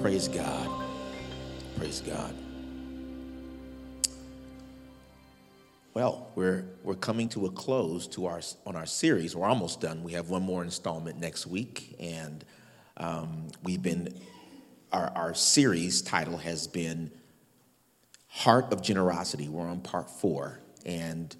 Praise God. Praise God. Well, we're coming to a close to our series. We're almost done. We have one more installment next week, and our series title has been Heart of Generosity. We're on part 4, and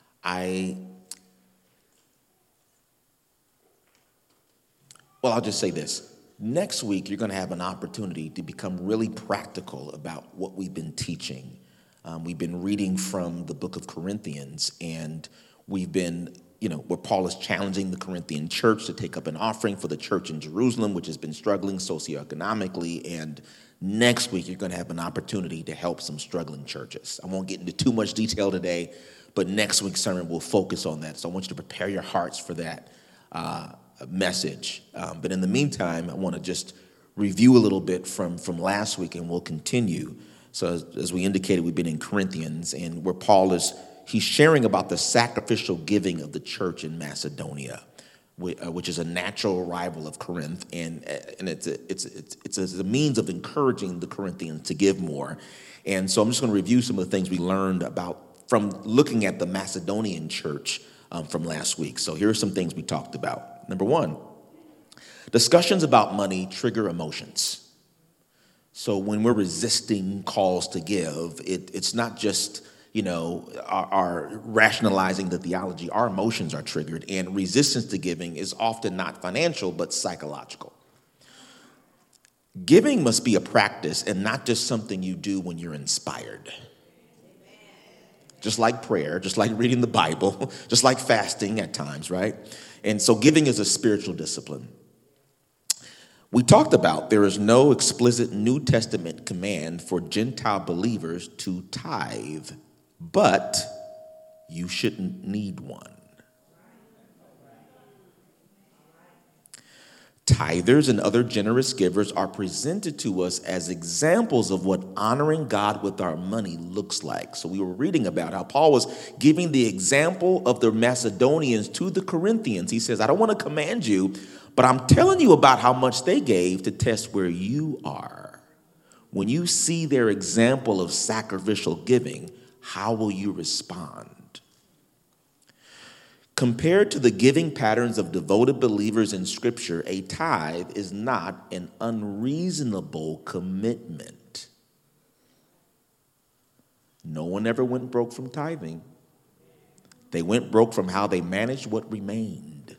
I'll just say this. Next week, you're going to have an opportunity to become really practical about what we've been teaching. We've been reading from the book of Corinthians, and we've been, where Paul is challenging the Corinthian church to take up an offering for the church in Jerusalem, which has been struggling socioeconomically. And next week, you're going to have an opportunity to help some struggling churches. I won't get into too much detail today, but next week's sermon will focus on that. So I want you to prepare your hearts for that message. But in the meantime, I want to just review a little bit from last week, and we'll continue. So as we indicated, we've been in Corinthians, and where Paul he's sharing about the sacrificial giving of the church in Macedonia, which is a natural rival of Corinth, and it's a means of encouraging the Corinthians to give more. And so I'm just going to review some of the things we learned about from looking at the Macedonian church from last week. So here are some things we talked about. Number 1, discussions about money trigger emotions. So when we're resisting calls to give, it's not just, our rationalizing the theology. Our emotions are triggered, and resistance to giving is often not financial, but psychological. Giving must be a practice and not just something you do when you're inspired. Just like prayer, just like reading the Bible, just like fasting at times, right? And so giving is a spiritual discipline. We talked about there is no explicit New Testament command for Gentile believers to tithe, but you shouldn't need one. Tithers and other generous givers are presented to us as examples of what honoring God with our money looks like. So we were reading about how Paul was giving the example of the Macedonians to the Corinthians. He says, I don't want to command you, but I'm telling you about how much they gave to test where you are. When you see their example of sacrificial giving, how will you respond? Compared to the giving patterns of devoted believers in Scripture, a tithe is not an unreasonable commitment. No one ever went broke from tithing. They went broke from how they managed what remained.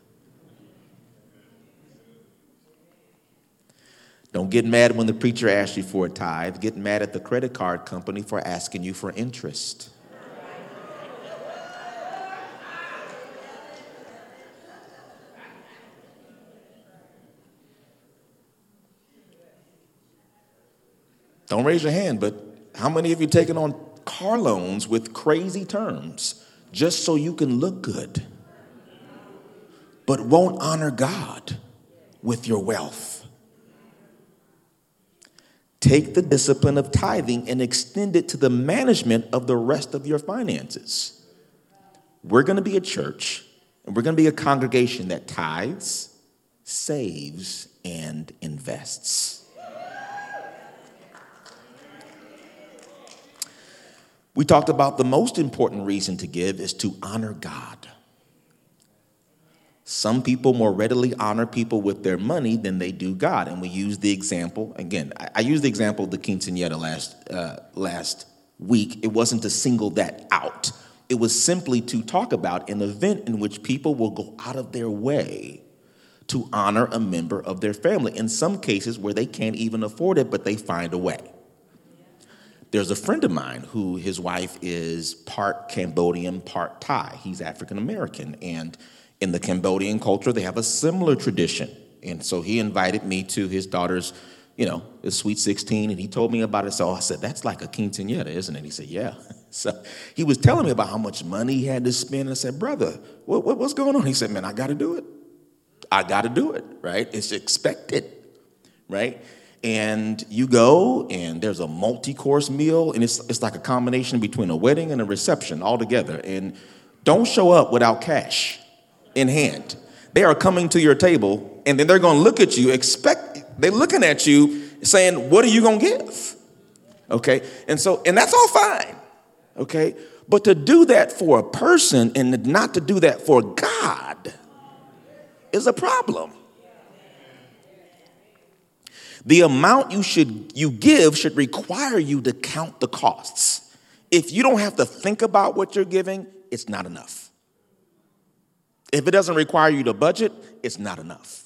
Don't get mad when the preacher asks you for a tithe. Get mad at the credit card company for asking you for interest. Don't raise your hand, but how many of you taken on car loans with crazy terms just so you can look good, but won't honor God with your wealth? Take the discipline of tithing and extend it to the management of the rest of your finances. We're going to be a church, and we're going to be a congregation that tithes, saves, and invests. We talked about the most important reason to give is to honor God. Some people more readily honor people with their money than they do God. And we use the example, again, I used the example of the quinceañera last week. It wasn't to single that out. It was simply to talk about an event in which people will go out of their way to honor a member of their family. In some cases where they can't even afford it, but they find a way. There's a friend of mine who his wife is part Cambodian, part Thai. He's African American. And in the Cambodian culture, they have a similar tradition. And so he invited me to his daughter's, the Sweet 16, and he told me about it. So I said, that's like a quinceañera, isn't it? He said, yeah. So he was telling me about how much money he had to spend. I said, brother, what's going on? He said, man, I got to do it. I got to do it, right? It's expected, right? And you go, and there's a multi-course meal, and it's like a combination between a wedding and a reception all together. And don't show up without cash in hand. They are coming to your table, and then they're going to look at you, they're looking at you, saying, what are you going to give? Okay, and that's all fine. Okay, but to do that for a person and not to do that for God is a problem. The amount you give should require you to count the costs. If you don't have to think about what you're giving, it's not enough. If it doesn't require you to budget, it's not enough.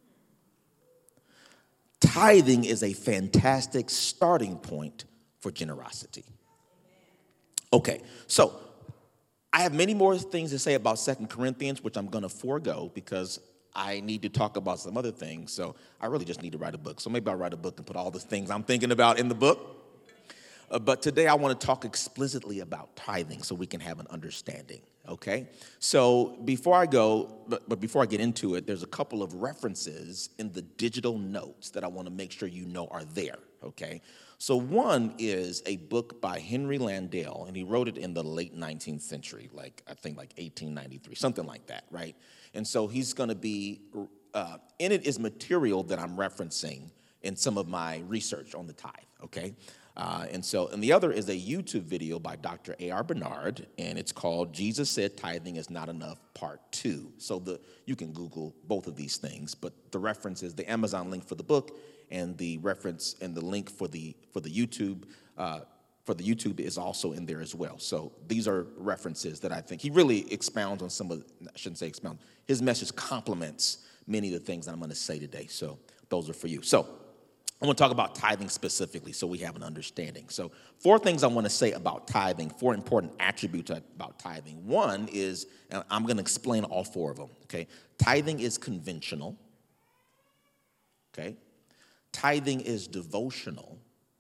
Tithing is a fantastic starting point for generosity. Okay, so I have many more things to say about 2 Corinthians, which I'm going to forego because I need to talk about some other things. So I really just need to write a book. So maybe I'll write a book and put all the things I'm thinking about in the book. But today I want to talk explicitly about tithing so we can have an understanding, okay? So before I get into it, there's a couple of references in the digital notes that I want to make sure you know are there, okay? So one is a book by Henry Landell, and he wrote it in the late 19th century, I think 1893, something like that, right? And so he's going to be, in it is material that I'm referencing in some of my research on the tithe, okay? And the other is a YouTube video by Dr. A.R. Bernard, and it's called Jesus Said Tithing Is Not Enough, Part 2. So you can Google both of these things, but the reference is the Amazon link for the book, and the reference and the link for the YouTube is also in there as well. So these are references that I think he really expounds on I shouldn't say expound. His message complements many of the things that I'm going to say today. So those are for you. So I want to talk about tithing specifically so we have an understanding. So 4 things I want to say about tithing, 4 important attributes about tithing. One is, and I'm going to explain all 4 of them, okay? Tithing is conventional, okay? Tithing is devotional.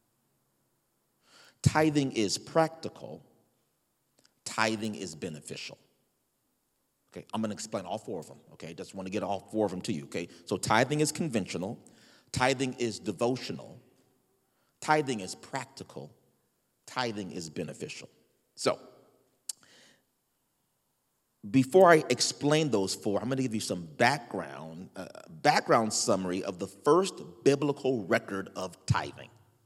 Tithing is practical. Tithing is beneficial. Okay, I'm going to explain all 4 of them, okay? Just want to get all 4 of them to you, okay? So tithing is conventional. Tithing is devotional. Tithing is practical. Tithing is beneficial. So, before I explain those 4, I'm going to give you some background summary of the first biblical record of tithing.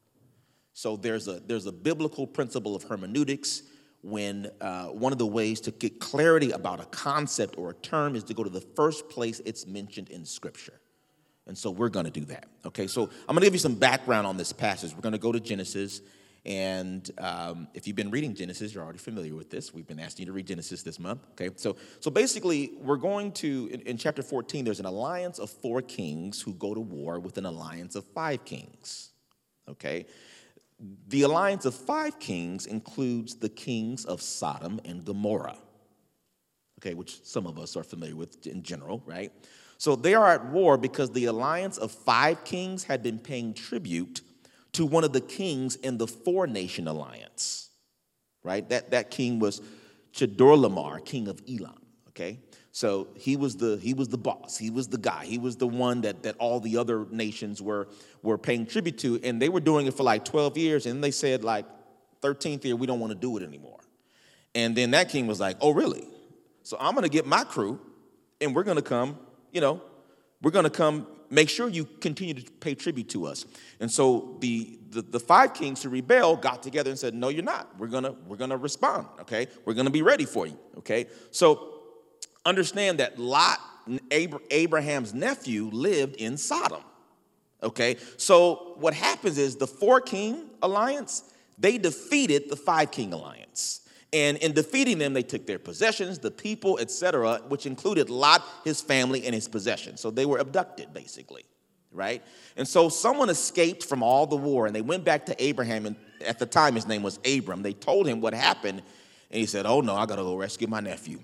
So there's a biblical principle of hermeneutics when one of the ways to get clarity about a concept or a term is to go to the first place it's mentioned in Scripture. And so we're going to do that, okay? So I'm going to give you some background on this passage. We're going to go to Genesis, and if you've been reading Genesis, you're already familiar with this. We've been asking you to read Genesis this month, okay? So basically, we're going to, in chapter 14, there's an alliance of 4 kings who go to war with an alliance of 5 kings, okay? The alliance of 5 kings includes the kings of Sodom and Gomorrah, okay, which some of us are familiar with in general, right? So they are at war because the alliance of 5 kings had been paying tribute to one of the kings in the 4-nation alliance, right? That king was Chedorlaomer, king of Elam, okay? So he was the boss. He was the guy. He was the one that all the other nations were paying tribute to, and they were doing it for 12 years, and they said 13th year, we don't want to do it anymore. And then that king was like, oh, really? So I'm going to get my crew, and we're going to come, we're going to come make sure you continue to pay tribute to us. And so the 5 kings who rebelled got together and said, no, you're not. We're going to respond, okay? We're going to be ready for you, okay? So understand that Lot, Abraham's nephew, lived in Sodom, okay? So what happens is the 4-king alliance, they defeated the 5-king alliance. And in defeating them, they took their possessions, the people, etc., which included Lot, his family, and his possessions. So they were abducted, basically, right? And so someone escaped from all the war, and they went back to Abraham, and at the time his name was Abram. They told him what happened, and he said, oh, no, I got to go rescue my nephew.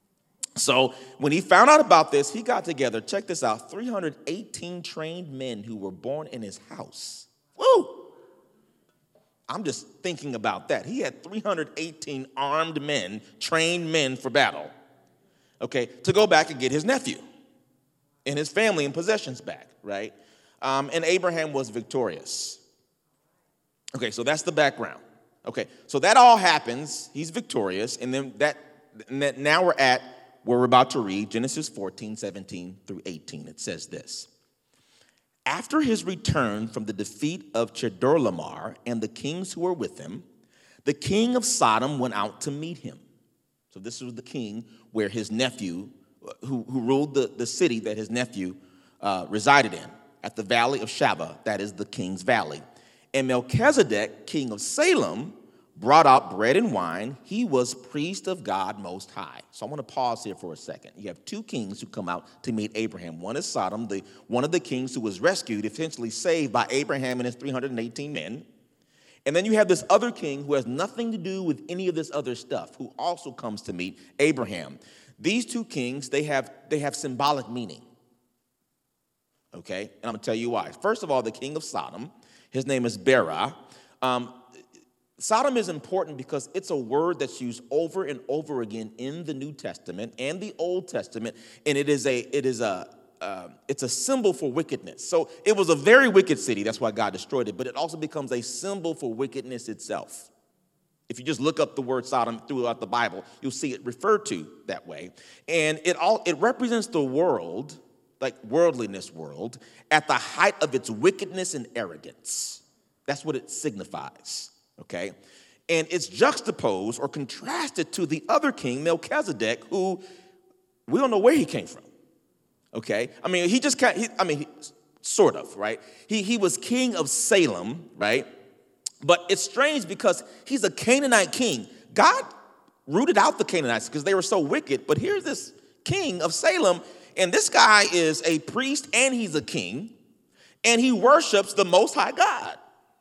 So when he found out about this, he got together, check this out, 318 trained men who were born in his house. Woo! I'm just thinking about that. He had 318 armed men, trained men for battle, okay, to go back and get his nephew and his family and possessions back, right? And Abraham was victorious. Okay, so that's the background. Okay, so that all happens. He's victorious, and then now we're at where we're about to read, Genesis 14, 17 through 18. It says this. After his return from the defeat of Chedorlaomer and the kings who were with him, the king of Sodom went out to meet him. So this was the king where his nephew, who ruled the city that his nephew resided in, at the valley of Shaveh, that is the king's valley. And Melchizedek, king of Salem, brought out bread and wine. He was priest of God Most High. So I want to pause here for a second. You have two kings who come out to meet Abraham. One is Sodom, one of the kings who was rescued, essentially saved by Abraham and his 318 men. And then you have this other king who has nothing to do with any of this other stuff, who also comes to meet Abraham. These two kings, they have symbolic meaning. Okay? And I'm going to tell you why. First of all, the king of Sodom, his name is Bera. Sodom is important because it's a word that's used over and over again in the New Testament and the Old Testament, and it's a symbol for wickedness. So it was a very wicked city. That's why God destroyed it. But it also becomes a symbol for wickedness itself. If you just look up the word Sodom throughout the Bible, you'll see it referred to that way. And it represents the world, like worldliness world, at the height of its wickedness and arrogance. That's what it signifies. Okay, and it's juxtaposed or contrasted to the other king, Melchizedek, who we don't know where he came from. Okay, I mean, sort of, right? He was king of Salem, right? But it's strange because he's a Canaanite king. God rooted out the Canaanites because they were so wicked. But here's this king of Salem, and this guy is a priest and he's a king, and he worships the Most High God.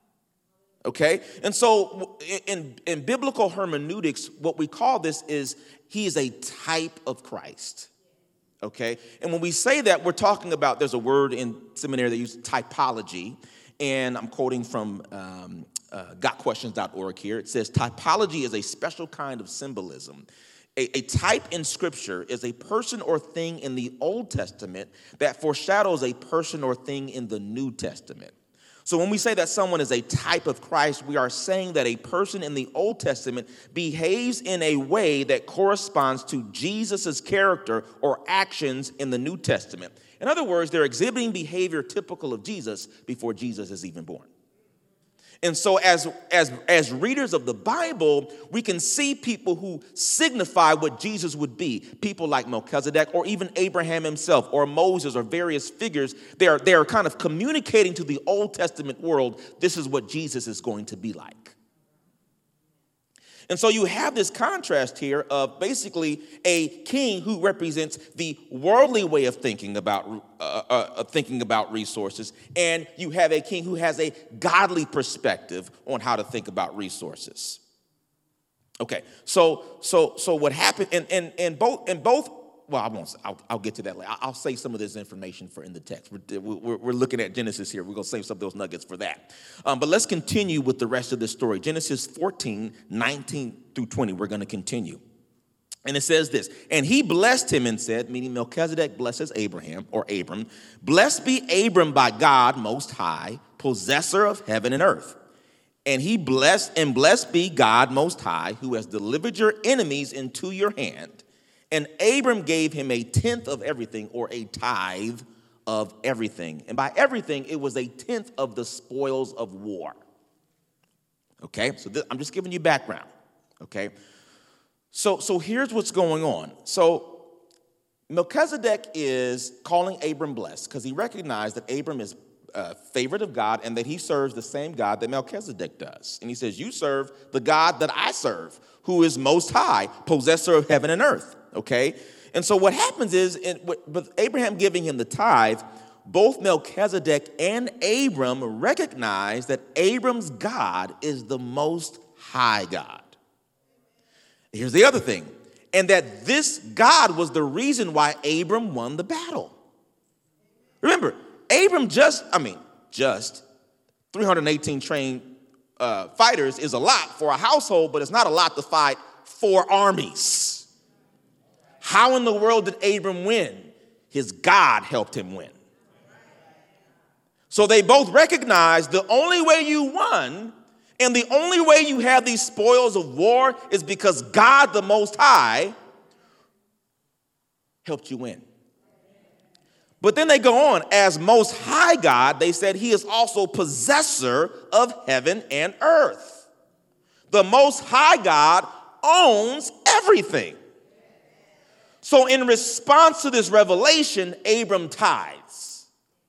Okay, and so in biblical hermeneutics, what we call this is he is a type of Christ. Okay, and when we say that, we're talking about, there's a word in seminary that uses typology, and I'm quoting from gotquestions.org here. It says, typology is a special kind of symbolism. A type in Scripture is a person or thing in the Old Testament that foreshadows a person or thing in the New Testament. So when we say that someone is a type of Christ, we are saying that a person in the Old Testament behaves in a way that corresponds to Jesus' character or actions in the New Testament. In other words, they're exhibiting behavior typical of Jesus before Jesus is even born. And so as readers of the Bible, we can see people who signify what Jesus would be. People like Melchizedek or even Abraham himself or Moses or various figures. They are kind of communicating to the Old Testament world, this is what Jesus is going to be like. And so you have this contrast here of basically a king who represents the worldly way of thinking about resources, and you have a king who has a godly perspective on how to think about resources. Okay, so what happened in both. Well, I won't. I'll get to that later. I'll save some of this information for in the text. We're looking at Genesis here. We're going to save some of those nuggets for that. But let's continue with the rest of the story. Genesis 14, 19 through 20. We're going to continue. And it says this, and he blessed him and said, meaning Melchizedek blesses Abraham or Abram, blessed be Abram by God Most High, possessor of heaven and earth. And blessed be God Most High, who has delivered your enemies into your hand. And Abram gave him a tenth of everything, or a tithe of everything. And by everything, it was a tenth of the spoils of war. Okay, so I'm just giving you background. Okay, so here's what's going on. So Melchizedek is calling Abram blessed because he recognized that Abram is favorite of God and that he serves the same God that Melchizedek does. And he says, you serve the God that I serve, who is Most High, possessor of heaven and earth. Okay? And so what happens is, with Abraham giving him the tithe, both Melchizedek and Abram recognize that Abram's God is the Most High God. Here's the other thing, and that this God was the reason why Abram won the battle. Remember, Abram just 318 trained fighters is a lot for a household, but it's not a lot to fight 4 armies. How in the world did Abram win? His God helped him win. So they both recognize the only way you won and the only way you have these spoils of war is because God, the Most High, helped you win. But then they go on, as Most High God, they said he is also possessor of heaven and earth. The Most High God owns everything. So in response to this revelation, Abram tithes.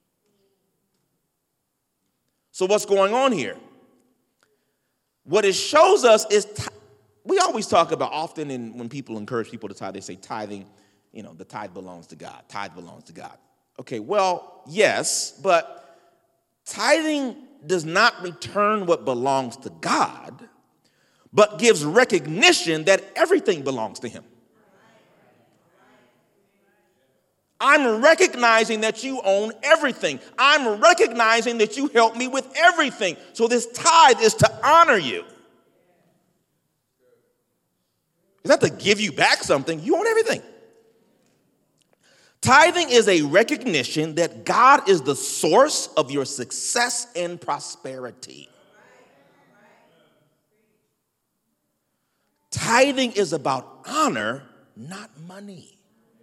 So what's going on here? What it shows us is, we always talk about often when people encourage people to tithe, they say tithing, the tithe belongs to God. Tithe belongs to God. Okay, well, yes, but tithing does not return what belongs to God, but gives recognition that everything belongs to him. I'm recognizing that you own everything. I'm recognizing that you help me with everything. So this tithe is to honor you. It's not to give you back something. You own everything. Tithing is a recognition that God is the source of your success and prosperity. Tithing is about honor, not money.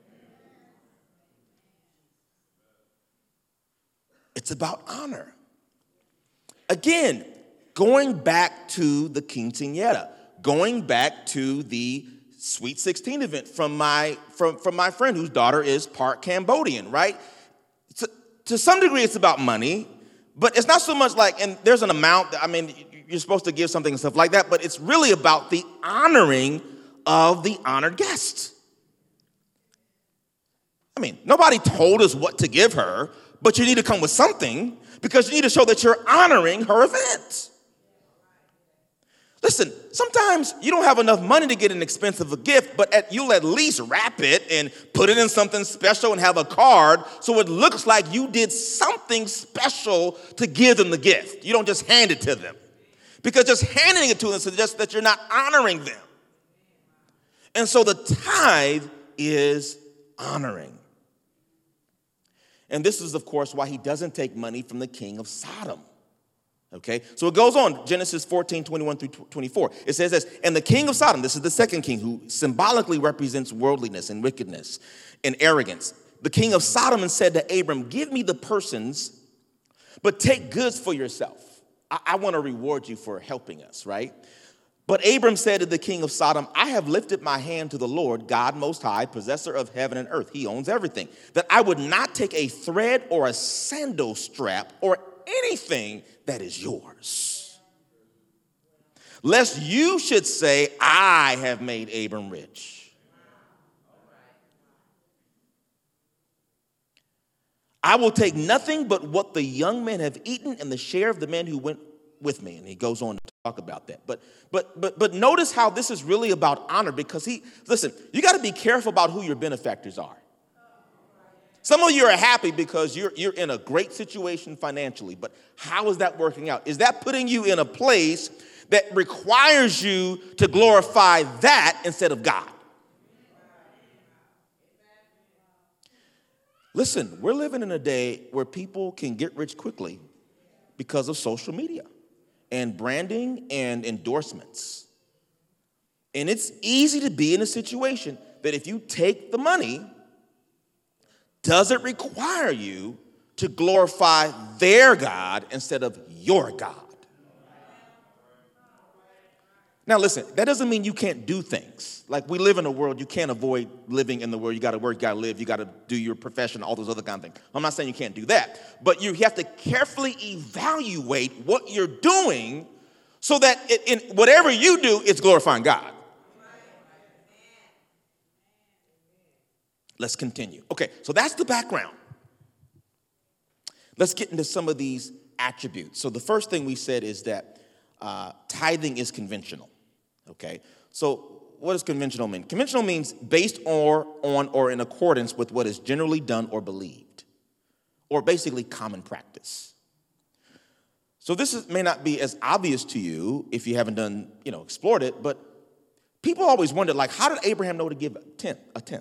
It's about honor. Again, going back to the quinceañera, going back to the Sweet 16 event from my friend whose daughter is part Cambodian, right? To some degree, it's about money, but it's not so much like, and there's an amount, you're supposed to give something and stuff like that, but it's really about the honoring of the honored guest. Nobody told us what to give her, but you need to come with something because you need to show that you're honoring her event. Listen, sometimes you don't have enough money to get an expensive gift, but you'll at least wrap it and put it in something special and have a card so it looks like you did something special to give them the gift. You don't just hand it to them. Because just handing it to them suggests that you're not honoring them. And so the tithe is honoring. And this is, of course, why he doesn't take money from the king of Sodom. Okay, so it goes on, Genesis 14, 21 through 24. It says this, and the king of Sodom, this is the second king who symbolically represents worldliness and wickedness and arrogance. The king of Sodom said to Abram, give me the persons, but take goods for yourself. I want to reward you for helping us, right? But Abram said to the king of Sodom, I have lifted my hand to the Lord, God Most High, possessor of heaven and earth. He owns everything. That I would not take a thread or a sandal strap or anything that is yours, lest you should say, I have made Abram rich. I will take nothing but what the young men have eaten and the share of the men who went with me. And he goes on to talk about that. But notice how this is really about honor, because listen, you got to be careful about who your benefactors are. Some of you are happy because you're in a great situation financially, but how is that working out? Is that putting you in a place that requires you to glorify that instead of God? Listen, we're living in a day where people can get rich quickly because of social media and branding and endorsements. And it's easy to be in a situation that if you take the money, does it require you to glorify their God instead of your God? Now listen, that doesn't mean you can't do things. Like, we live in a world, you can't avoid living in the world. You got to work, you got to live, you got to do your profession, all those other kind of things. I'm not saying you can't do that, but you have to carefully evaluate what you're doing so that in whatever you do, it's glorifying God. Let's continue. Okay, so that's the background. Let's get into some of these attributes. So the first thing we said is that tithing is conventional. Okay, so what does conventional mean? Conventional means based on or in accordance with what is generally done or believed, or basically common practice. So this may not be as obvious to you if you haven't explored it, but people always wonder, like, how did Abraham know to give a tenth?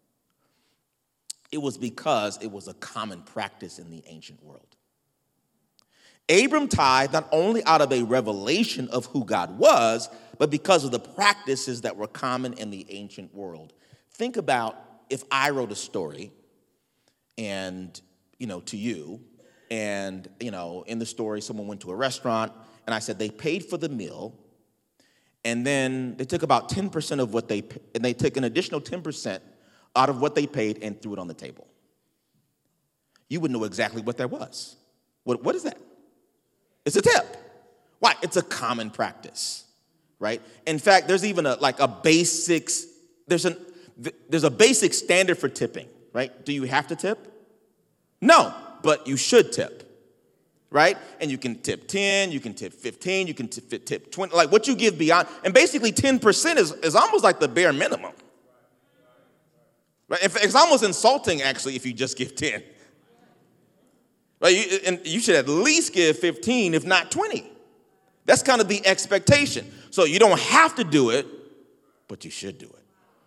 It was because it was a common practice in the ancient world. Abram tithed not only out of a revelation of who God was, but because of the practices that were common in the ancient world. Think about if I wrote a story and, to you. And, in the story, someone went to a restaurant, and I said they paid for the meal, and then they took about 10% of what and they took an additional 10% out of what they paid and threw it on the table. You would know exactly what that was. What is that? It's a tip. Why? It's a common practice, right? In fact, there's even there's a basic standard for tipping, right? Do you have to tip? No, but you should tip, right? And you can tip 10, you can tip 15, you can tip 20, like what you give beyond. And basically 10% is almost like the bare minimum. Right? It's almost insulting, actually, if you just give 10. Right? And you should at least give 15, if not 20. That's kind of the expectation. So you don't have to do it, but you should do it.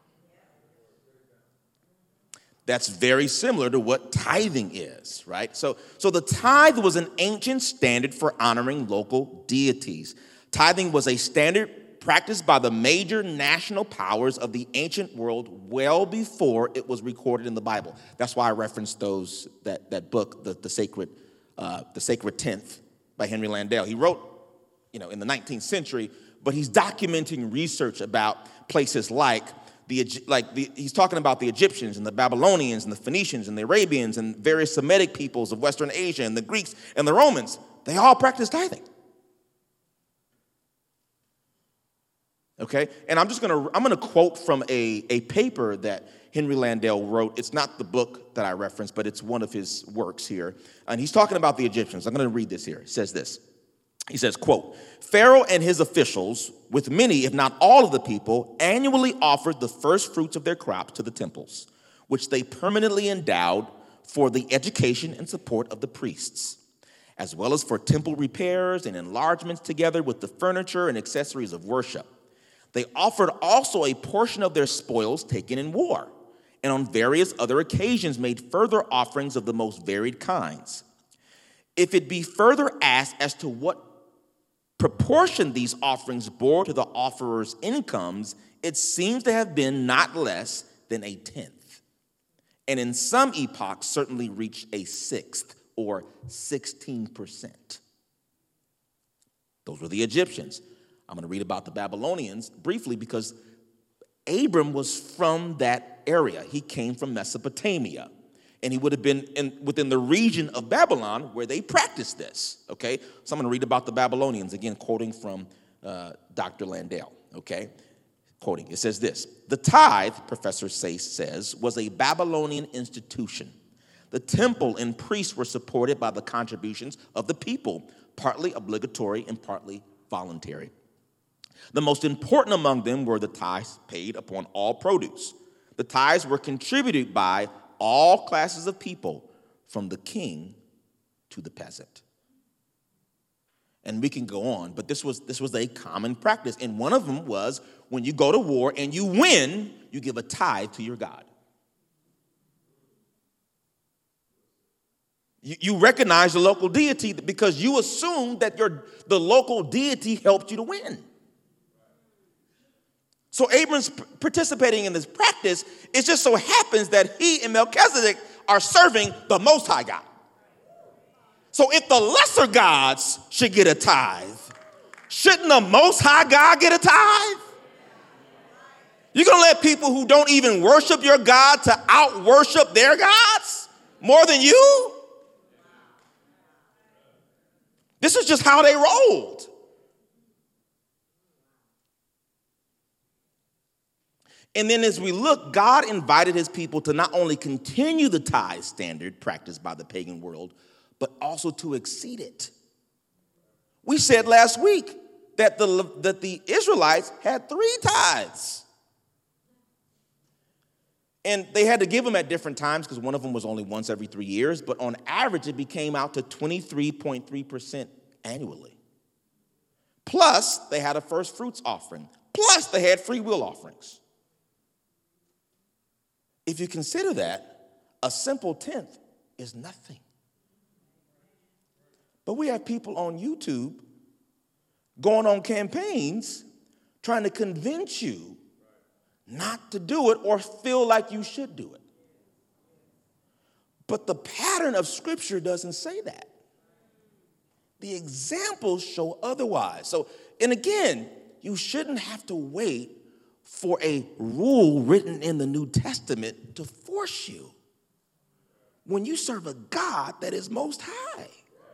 That's very similar to what tithing is, right? So the tithe was an ancient standard for honoring local deities. Tithing was a standard practiced by the major national powers of the ancient world well before it was recorded in the Bible. That's why I referenced that book, the Sacred Tenth by Henry Landell. He wrote, in the 19th century, but he's documenting research about places like he's talking about the Egyptians and the Babylonians and the Phoenicians and the Arabians and various Semitic peoples of Western Asia and the Greeks and the Romans. They all practiced tithing. Okay, and I'm gonna quote from a paper that Henry Landell wrote. It's not the book that I referenced, but it's one of his works here. And he's talking about the Egyptians. I'm gonna read this here. It says this. He says, quote, Pharaoh and his officials, with many, if not all of the people, annually offered the first fruits of their crops to the temples, which they permanently endowed for the education and support of the priests, as well as for temple repairs and enlargements together with the furniture and accessories of worship. They offered also a portion of their spoils taken in war, and on various other occasions made further offerings of the most varied kinds. If it be further asked as to what proportion these offerings bore to the offerers' incomes, it seems to have been not less than a tenth, and in some epochs certainly reached a sixth, or 16%. Those were the Egyptians. I'm going to read about the Babylonians briefly because Abram was from that area. He came from Mesopotamia. And he would have been within the region of Babylon where they practiced this, okay? So I'm going to read about the Babylonians, again, quoting from Dr. Landell, okay? Quoting, it says this, the tithe, Professor Sayce says, was a Babylonian institution. The temple and priests were supported by the contributions of the people, partly obligatory and partly voluntary. The most important among them were the tithes paid upon all produce. The tithes were contributed by all classes of people, from the king to the peasant. And we can go on, but this was a common practice. And one of them was when you go to war and you win, you give a tithe to your God. You recognize the local deity because you assume that the local deity helped you to win. So Abram's participating in this practice. It just so happens that he and Melchizedek are serving the Most High God. So if the lesser gods should get a tithe, shouldn't the Most High God get a tithe? You're going to let people who don't even worship your God to out-worship their gods more than you? This is just how they rolled. And then as we look, God invited his people to not only continue the tithe standard practiced by the pagan world, but also to exceed it. We said last week that the Israelites had 3 tithes. And they had to give them at different times because one of them was only once every 3 years, but on average it became out to 23.3% annually. Plus, they had a first fruits offering. Plus, they had free will offerings. If you consider that, a simple tenth is nothing. But we have people on YouTube going on campaigns trying to convince you not to do it or feel like you should do it. But the pattern of Scripture doesn't say that. The examples show otherwise. So, and again, you shouldn't have to wait for a rule written in the New Testament to force you when you serve a God that is most high.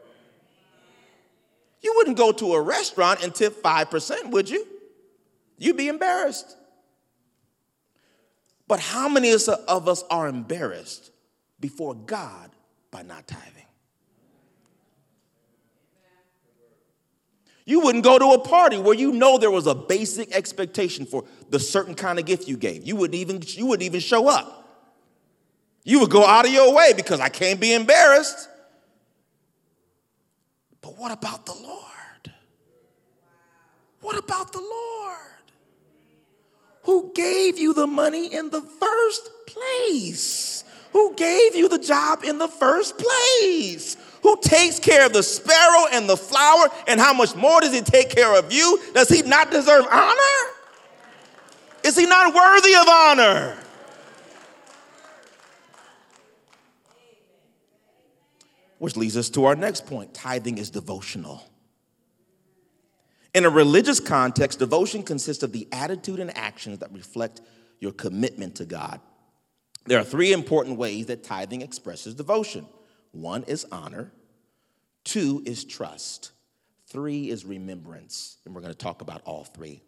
You wouldn't go to a restaurant and tip 5%, would you? You'd be embarrassed. But how many of us are embarrassed before God by not tithing? You wouldn't go to a party where you know there was a basic expectation for the certain kind of gift you gave. You wouldn't even show up. You would go out of your way because I can't be embarrassed. But what about the Lord? What about the Lord? Who gave you the money in the first place? Who gave you the job in the first place? Who takes care of the sparrow and the flower? And how much more does he take care of you? Does he not deserve honor? Is he not worthy of honor? Which leads us to our next point. Tithing is devotional. In a religious context, devotion consists of the attitude and actions that reflect your commitment to God. There are three important ways that tithing expresses devotion. One is honor. Two is trust. Three is remembrance. And we're going to talk about all three.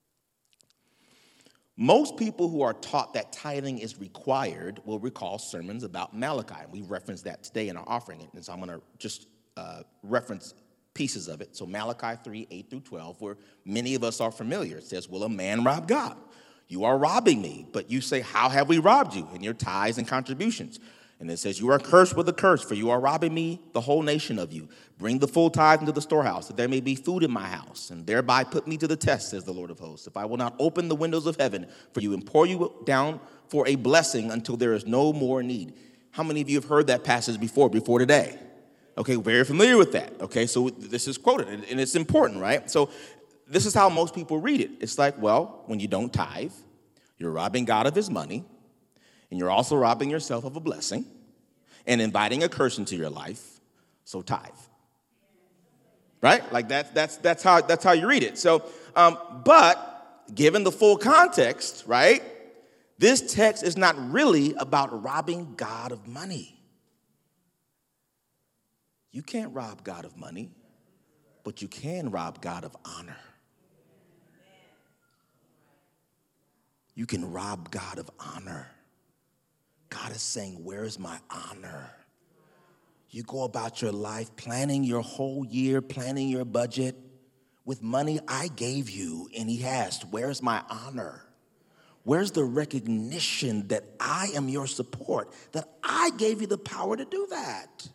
Most people who are taught that tithing is required will recall sermons about Malachi. We referenced that today in our offering. And so I'm going to just reference pieces of it. So Malachi 3, 8 through 12, where many of us are familiar. It says, will a man rob God? You are robbing me. But you say, how have we robbed you? In your tithes and contributions. And it says, you are cursed with a curse, for you are robbing me, the whole nation of you. Bring the full tithe into the storehouse, that there may be food in my house, and thereby put me to the test, says the Lord of hosts. If I will not open the windows of heaven for you and pour you down for a blessing until there is no more need. How many of you have heard that passage before today? Okay, very familiar with that. Okay, so this is quoted, and it's important, right? So this is how most people read it. It's like, well, when you don't tithe, you're robbing God of his money, and you're also robbing yourself of a blessing and inviting a curse into your life, so tithe. Right? Like that's how you read it. So, but given the full context, right, this text is not really about robbing God of money. You can't rob God of money, but you can rob God of honor. You can rob God of honor. God is saying, where is my honor? You go about your life planning your whole year, planning your budget with money I gave you, and he asked, where's my honor? Where's the recognition that I am your support, that I gave you the power to do that?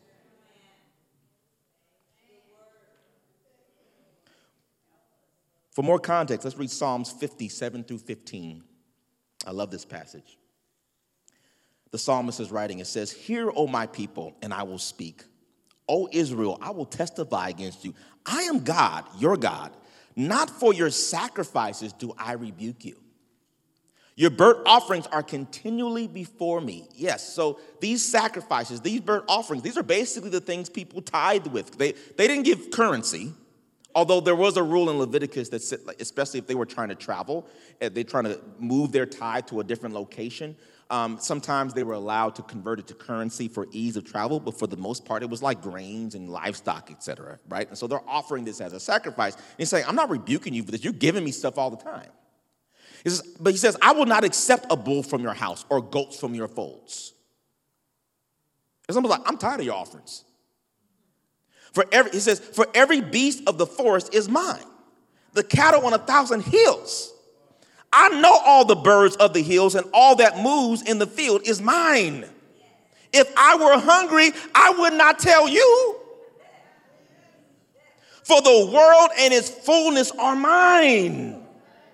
For more context, let's read Psalms 57 through 15. I love this passage. The psalmist is writing, it says, hear, O my people, and I will speak. O Israel, I will testify against you. I am God, your God. Not for your sacrifices do I rebuke you. Your burnt offerings are continually before me. Yes, so these sacrifices, these burnt offerings, these are basically the things people tithe with. They didn't give currency, although there was a rule in Leviticus that said, especially if they were trying to travel, they're trying to move their tithe to a different location. Sometimes they were allowed to convert it to currency for ease of travel, but for the most part, it was like grains and livestock, et cetera, right? And so they're offering this as a sacrifice. And he's saying, I'm not rebuking you for this. You're giving me stuff all the time. But he says, I will not accept a bull from your house or goats from your folds. It's almost like, I'm tired of your offerings. He says, for every beast of the forest is mine, the cattle on 1,000 hills. I know all the birds of the hills, and all that moves in the field is mine. If I were hungry, I would not tell you. For the world and its fullness are mine.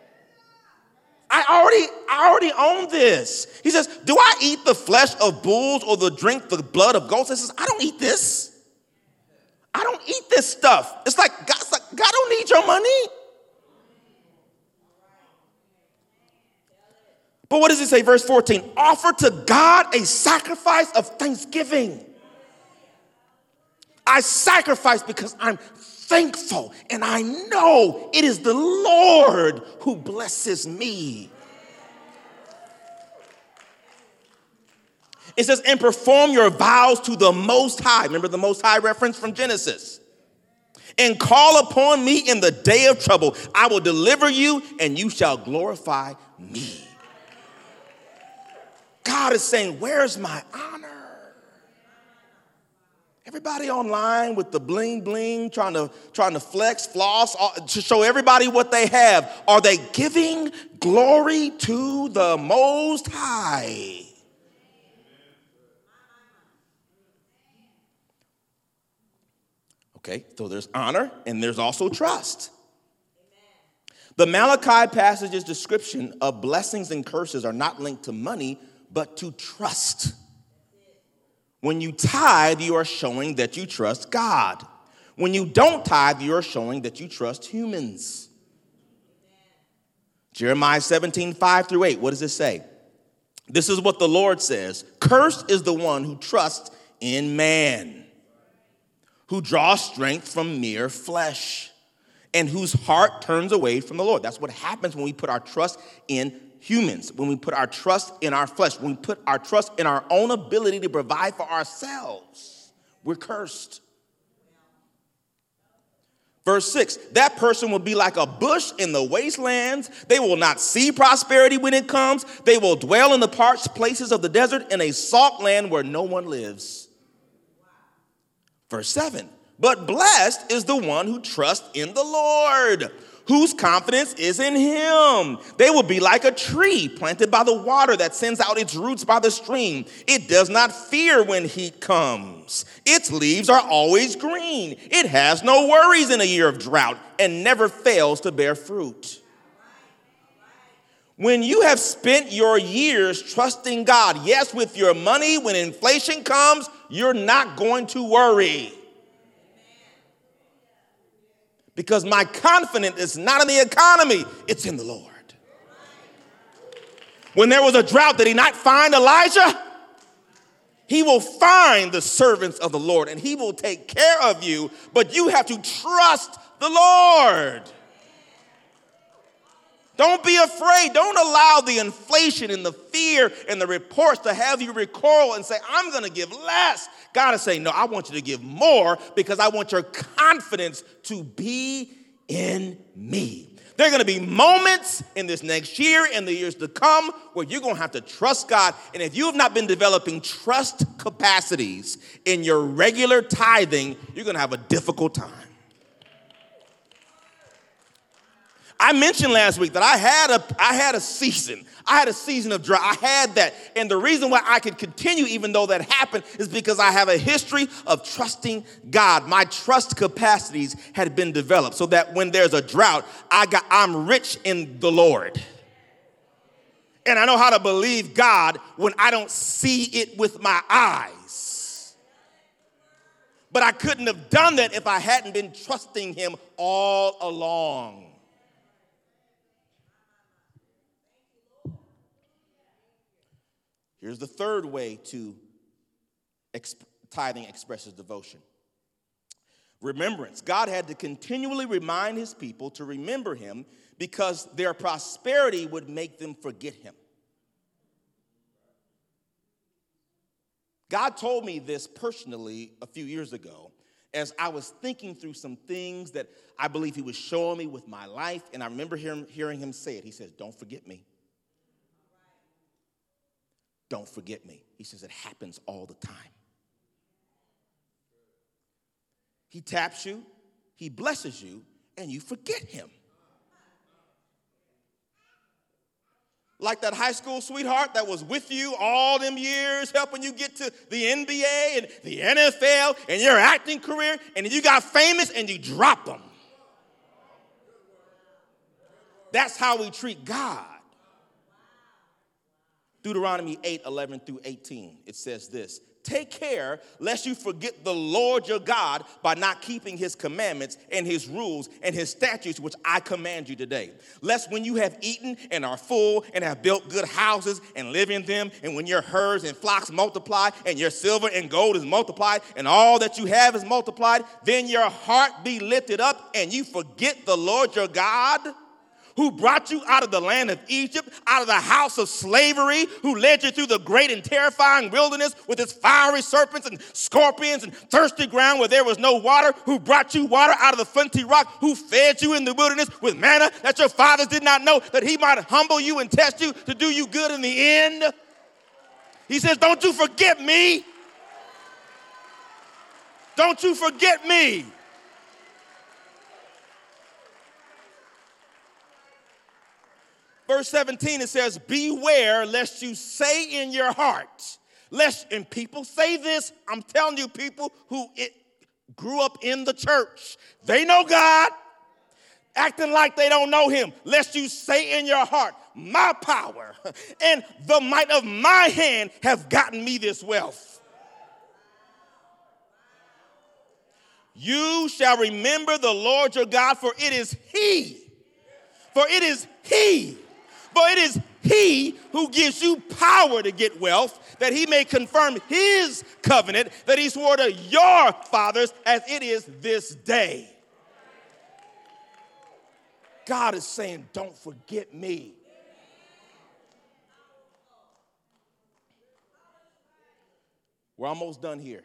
I already own this. He says, do I eat the flesh of bulls or drink the blood of goats? He says, I don't eat this. I don't eat this stuff. It's like God don't need your money. But what does it say? Verse 14, offer to God a sacrifice of thanksgiving. I sacrifice because I'm thankful and I know it is the Lord who blesses me. It says, and perform your vows to the Most High. Remember the Most High reference from Genesis. And call upon me in the day of trouble. I will deliver you and you shall glorify me. God is saying, where's my honor? Everybody online with the bling bling, trying to flex, floss, to show everybody what they have. Are they giving glory to the Most High? Okay, so there's honor and there's also trust. The Malachi passage's description of blessings and curses are not linked to money, but to trust. When you tithe, you are showing that you trust God. When you don't tithe, you are showing that you trust humans. Jeremiah 17, 5-8, what does it say? This is what the Lord says. Cursed is the one who trusts in man, who draws strength from mere flesh, and whose heart turns away from the Lord. That's what happens when we put our trust in humans, when we put our trust in our flesh, when we put our trust in our own ability to provide for ourselves. We're cursed. Verse 6, that person will be like a bush in the wastelands. They will not see prosperity when it comes. They will dwell in the parched places of the desert in a salt land where no one lives. Verse 7, but blessed is the one who trusts in the Lord, whose confidence is in him. They will be like a tree planted by the water that sends out its roots by the stream. It does not fear when heat comes. Its leaves are always green. It has no worries in a year of drought and never fails to bear fruit. When you have spent your years trusting God, yes, with your money, when inflation comes, you're not going to worry. Because my confidence is not in the economy, it's in the Lord. When there was a drought, did he not find Elijah? He will find the servants of the Lord and he will take care of you, but you have to trust the Lord. Don't be afraid. Don't allow the inflation and the fear and the reports to have you recoil and say, I'm going to give less. God is saying, no, I want you to give more because I want your confidence to be in me. There are going to be moments in this next year and the years to come where you're going to have to trust God. And if you have not been developing trust capacities in your regular tithing, you're going to have a difficult time. I mentioned last week that I had a season. I had a season of drought. I had that. And the reason why I could continue even though that happened is because I have a history of trusting God. My trust capacities had been developed so that when there's a drought, I'm rich in the Lord. And I know how to believe God when I don't see it with my eyes. But I couldn't have done that if I hadn't been trusting him all along. Here's the third way to tithing expresses devotion. Remembrance. God had to continually remind his people to remember him because their prosperity would make them forget him. God told me this personally a few years ago as I was thinking through some things that I believe he was showing me with my life, and I remember hearing him say it. He says, don't forget me. Don't forget me. He says it happens all the time. He taps you, he blesses you, and you forget him. Like that high school sweetheart that was with you all them years, helping you get to the NBA and the NFL and your acting career, and then you got famous and you drop them. That's how we treat God. Deuteronomy 8:11-18, it says this, take care lest you forget the Lord your God by not keeping his commandments and his rules and his statutes, which I command you today. Lest when you have eaten and are full and have built good houses and live in them, and when your herds and flocks multiply and your silver and gold is multiplied and all that you have is multiplied, then your heart be lifted up and you forget the Lord your God, who brought you out of the land of Egypt, out of the house of slavery, who led you through the great and terrifying wilderness with its fiery serpents and scorpions and thirsty ground where there was no water, who brought you water out of the flinty rock, who fed you in the wilderness with manna that your fathers did not know, that he might humble you and test you to do you good in the end. He says, don't you forget me. Don't you forget me. Verse 17, it says, beware lest you say in your heart, and people say this, I'm telling you, people who grew up in the church, they know God, acting like they don't know him, lest you say in your heart, my power and the might of my hand have gotten me this wealth. You shall remember the Lord your God, for it is he who gives you power to get wealth, that he may confirm his covenant that he swore to your fathers as it is this day. God is saying, don't forget me. We're almost done here.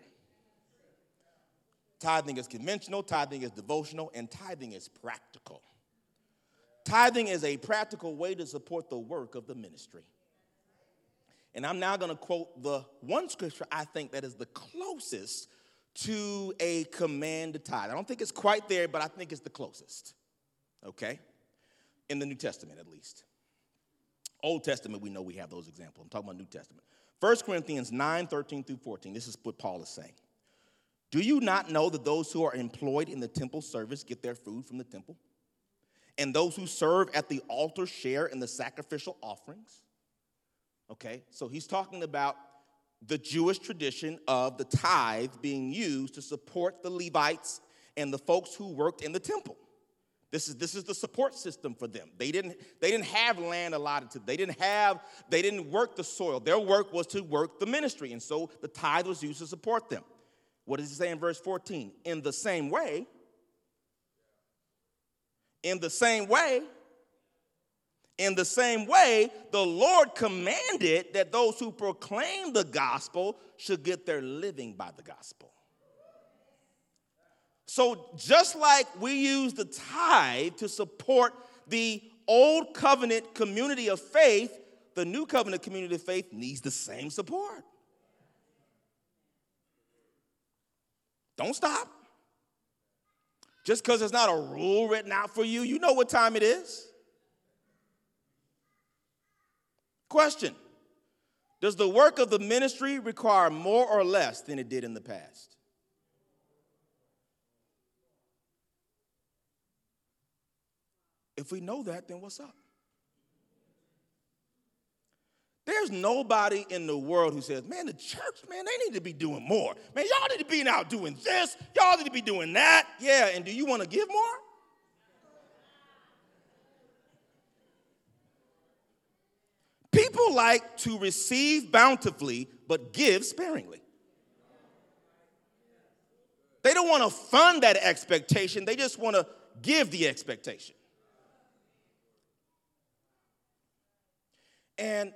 Tithing is conventional, tithing is devotional, and tithing is practical. Tithing is a practical way to support the work of the ministry. And I'm now going to quote the one scripture I think that is the closest to a command to tithe. I don't think it's quite there, but I think it's the closest. Okay? In the New Testament, at least. Old Testament, we know we have those examples. I'm talking about New Testament. 1 Corinthians 9:13-14. This is what Paul is saying. Do you not know that those who are employed in the temple service get their food from the temple? And those who serve at the altar share in the sacrificial offerings? Okay, so he's talking about the Jewish tradition of the tithe being used to support the Levites and the folks who worked in the temple. This is the support system for them. They didn't have land allotted to them. They didn't work the soil. Their work was to work the ministry, and so the tithe was used to support them. What does he say in verse 14? In the same way, the Lord commanded that those who proclaim the gospel should get their living by the gospel. So just like we use the tithe to support the old covenant community of faith, the new covenant community of faith needs the same support. Don't stop. Just because there's not a rule written out for you, you know what time it is. Question: does the work of the ministry require more or less than it did in the past? If we know that, then what's up? There's nobody in the world who says, man, the church, man, they need to be doing more. Man, y'all need to be out doing this. Y'all need to be doing that. Yeah, and do you want to give more? People like to receive bountifully, but give sparingly. They don't want to fund that expectation. They just want to give the expectation. And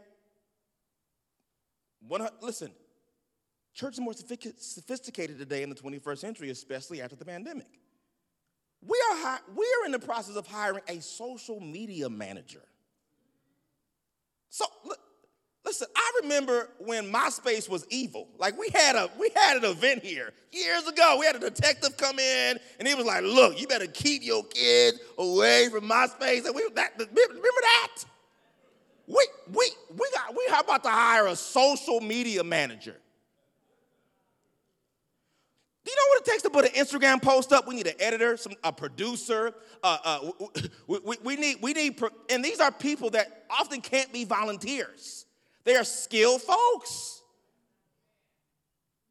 listen, church is more sophisticated today in the 21st century, especially after the pandemic. We are in the process of hiring a social media manager. So, listen, I remember when MySpace was evil. Like, we had an event here years ago. We had a detective come in, and he was like, look, you better keep your kids away from MySpace. And remember that? We how about to hire a social media manager? Do you know what it takes to put an Instagram post up? We need an editor, a producer. We need, and these are people that often can't be volunteers. They are skilled folks.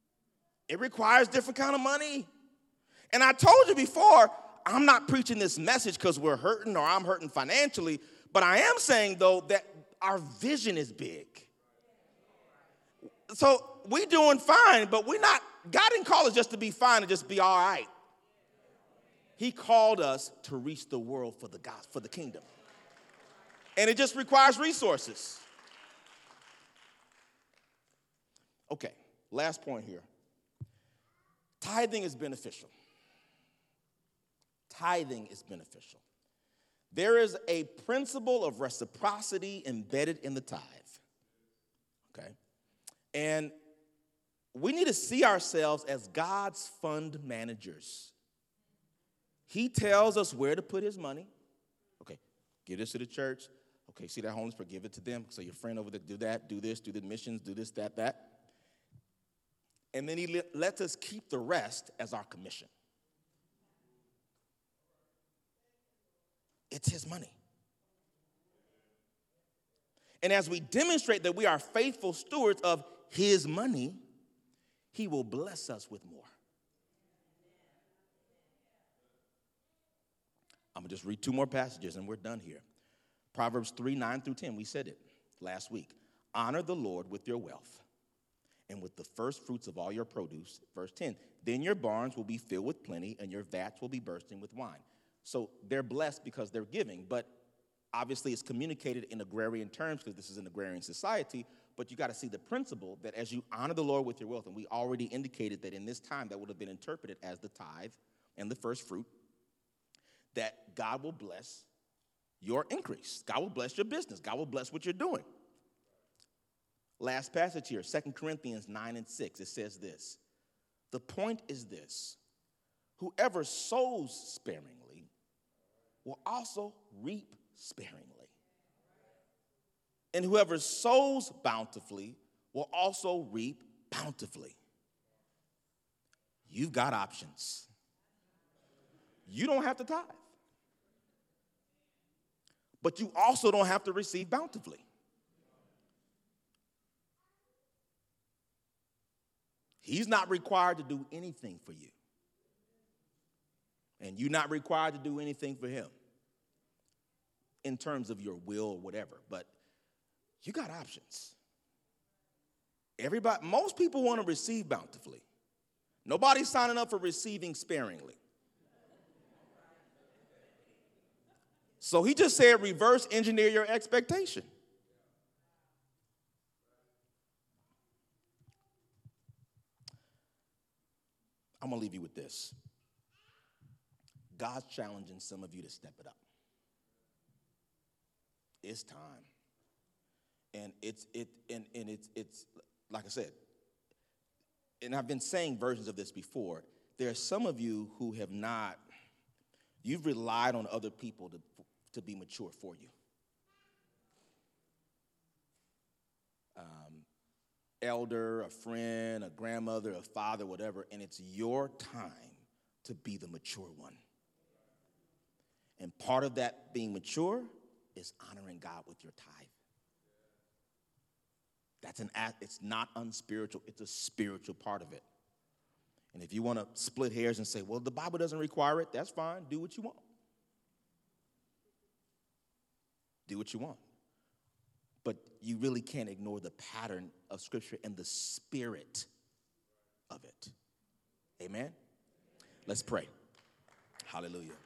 It requires different kind of money. And I told you before, I'm not preaching this message because we're hurting or I'm hurting financially, but I am saying, though, that our vision is big. So we're doing fine, but God didn't call us just to be fine and just be all right. He called us to reach the world for the gospel, for the kingdom. And it just requires resources. Okay, last point here. Tithing is beneficial. Tithing is beneficial. There is a principle of reciprocity embedded in the tithe. Okay? And we need to see ourselves as God's fund managers. He tells us where to put his money. Okay, give this to the church. Okay, see that homeless person, give it to them. So your friend over there, do that, do this, do the missions, do this, that. And then he lets us keep the rest as our commission. It's his money. And as we demonstrate that we are faithful stewards of his money, he will bless us with more. I'm going to just read 2 more passages and we're done here. Proverbs 3:9-10, we said it last week. Honor the Lord with your wealth and with the first fruits of all your produce. Verse 10, then your barns will be filled with plenty and your vats will be bursting with wine. So they're blessed because they're giving, but obviously it's communicated in agrarian terms because this is an agrarian society, but you got to see the principle that as you honor the Lord with your wealth, and we already indicated that in this time that would have been interpreted as the tithe and the first fruit, that God will bless your increase. God will bless your business. God will bless what you're doing. Last passage here, 2 Corinthians 9:6, it says this. The point is this. Whoever sows sparingly will also reap sparingly. And whoever sows bountifully will also reap bountifully. You've got options. You don't have to tithe. But you also don't have to receive bountifully. He's not required to do anything for you. And you're not required to do anything for him in terms of your will or whatever. But you got options. Most people want to receive bountifully. Nobody's signing up for receiving sparingly. So he just said reverse engineer your expectation. I'm going to leave you with this. God's challenging some of you to step it up. It's time. And it's like I said, and I've been saying versions of this before. There are some of you who have not, you've relied on other people to be mature for you. Elder, a friend, a grandmother, a father, whatever, and it's your time to be the mature one. And part of that being mature is honoring God with your tithe. That's an act. It's not unspiritual. It's a spiritual part of it. And if you want to split hairs and say, well, the Bible doesn't require it, that's fine. Do what you want. Do what you want. But you really can't ignore the pattern of Scripture and the spirit of it. Amen? Let's pray. Hallelujah.